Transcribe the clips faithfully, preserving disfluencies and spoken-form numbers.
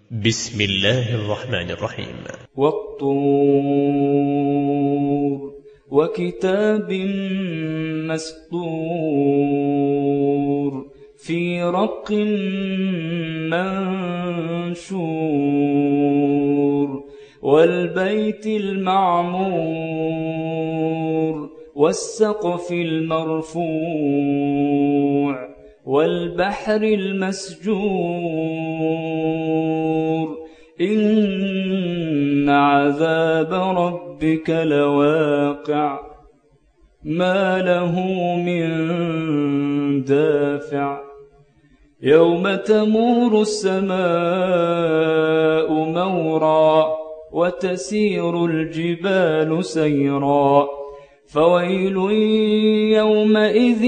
بسم الله الرحمن الرحيم. والطور وكتاب مسطور في رق منشور والبيت المعمور والسقف المرفوع والبحر المسجور إن عذاب ربك لواقع ما له من دافع يوم تمور السماء مورا وتسير الجبال سيرا فويل يومئذ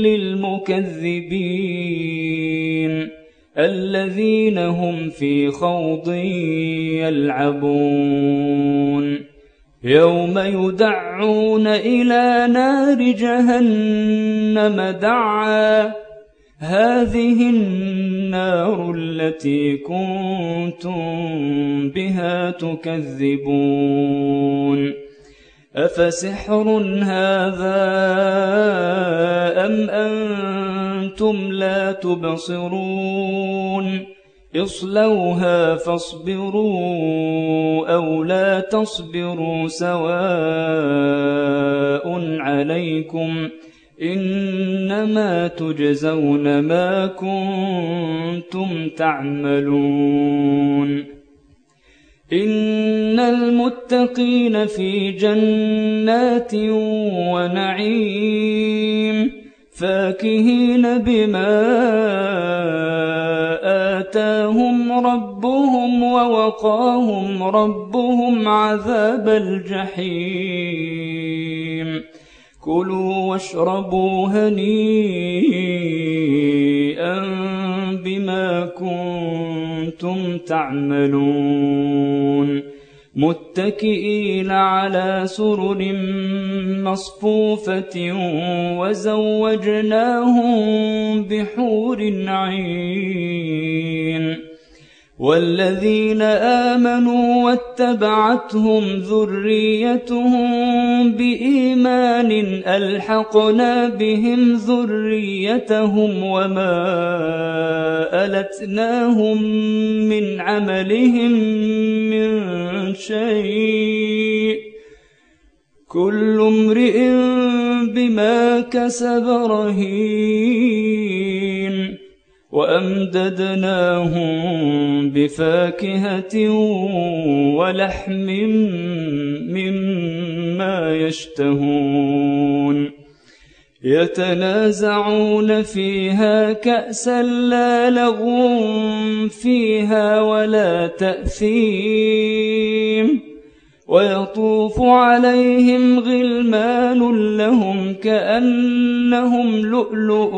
للمكذبين الذين هم في خوض يلعبون يوم يدعون إلى نار جهنم دعا هذه النار التي كنتم بها تكذبون أفسحر هذا أم أنتم لا تبصرون اصلوها فاصبروا أو لا تصبروا سواء عليكم إنما تجزون ما كنتم تعملون إن المتقين في جنات ونعيم فاكهين بما آتاهم ربهم ووقاهم ربهم عذاب الجحيم كلوا واشربوا هنيئا بما كنتم تعملون متكئين على سرر مصفوفة وزوجناهم بحور عين والذين آمنوا واتبعتهم ذريتهم بإيمان ألحقنا بهم ذريتهم وما ألتناهم من عملهم من شيء كل امرئ بما كسب رهين وأمددناهم بفاكهة ولحم مما يشتهون يتنازعون فيها كأسا لا لغو فيها ولا تأثيم ويطوف عليهم غلمان لهم كأنهم لؤلؤ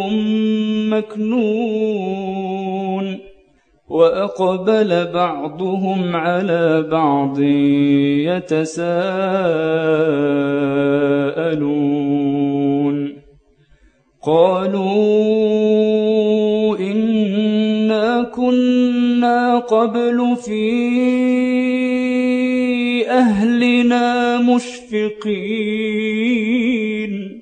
مكنون وأقبل بعضهم على بعض يتساءلون قالوا إنا كنا قبل في أهلنا مشفقين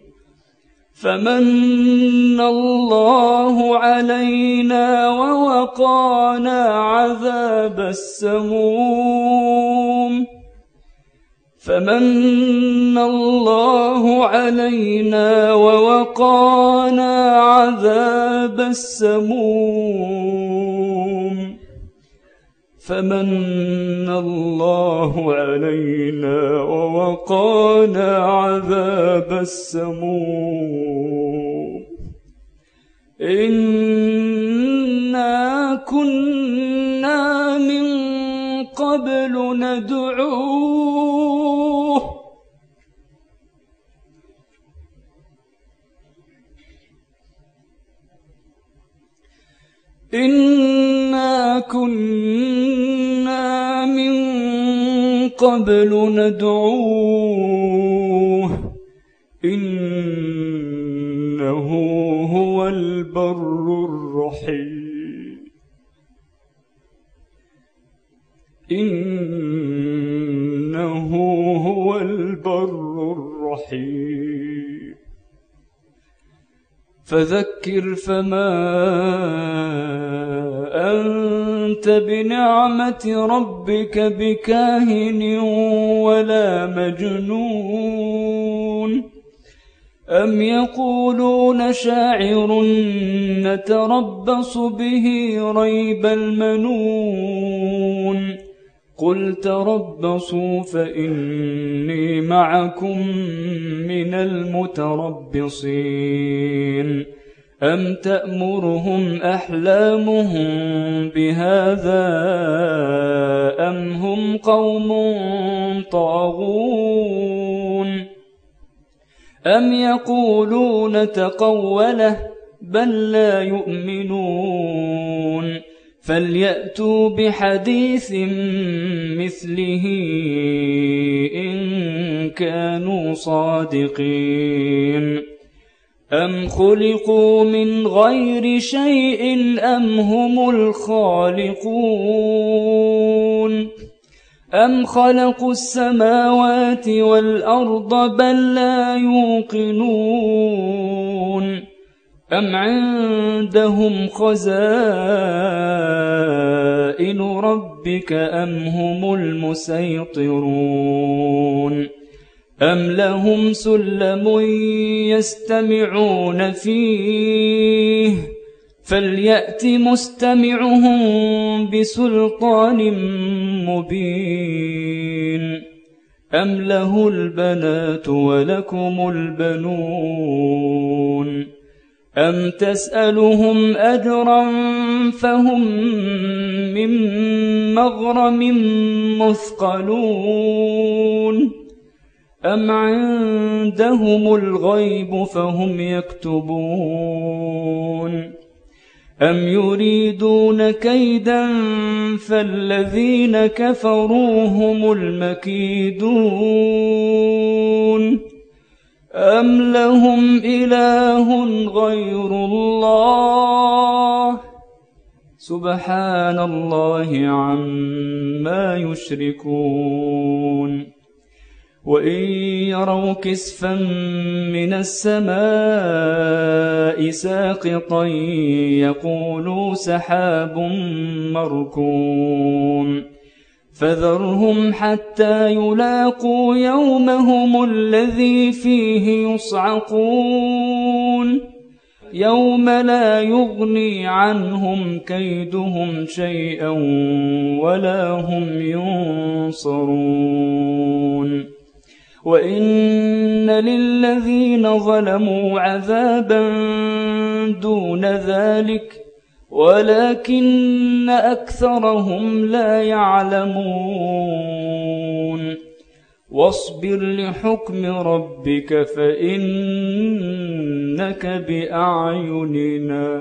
فمن الله علينا ووقانا عذاب السموم فمن الله علينا ووقانا عذاب السموم فمن الله علينا ووقانا عذاب السموم إنا كنا من قبل ندعوه إنا كنا من قبل ندعوه إنه هو البر الرحيم إنه هو البر الرحيم فذكر فما أنت بنعمة ربك بكاهن ولا مجنون أم يقولون شاعر نتربص به ريب المنون قل تربصوا فإني معكم من المتربصين أم تأمرهم أحلامهم بهذا أم هم قوم طاغون أم يقولون تقوله بل لا يؤمنون فليأتوا بحديث مثله إن كانوا صادقين أم خلقوا من غير شيء أم هم الخالقون أم خلقوا السماوات والأرض بل لا يوقنون أم عندهم خزائن ربك أم هم المسيطرون أم لهم سلم يستمعون فيه فليأت مستمعهم بسلطان مبين أم له البنات ولكم البنون أم تسألهم أجرا فهم من مغرم مثقلون أم عندهم الغيب فهم يكتبون أم يريدون كيدا فالذين كفروا هم المكيدون أم لهم إله غير الله سبحان الله عما يشركون وإن يروا كسفا من السماء ساقطا يقولوا سحاب مركوم فذرهم حتى يلاقوا يومهم الذي فيه يصعقون يوم لا يغني عنهم كيدهم شيئا ولا هم ينصرون وإن للذين ظلموا عذابا دون ذلك ولكن أكثرهم لا يعلمون واصبر لحكم ربك فإنك بأعيننا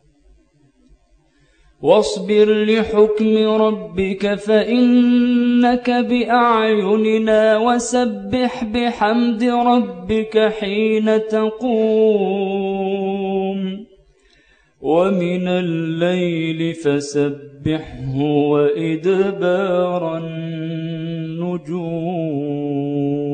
واصبر لحكم ربك فإنك بأعيننا وسبح بحمد ربك حين تقوم ومن الليل فسبحه وإدبار النجوم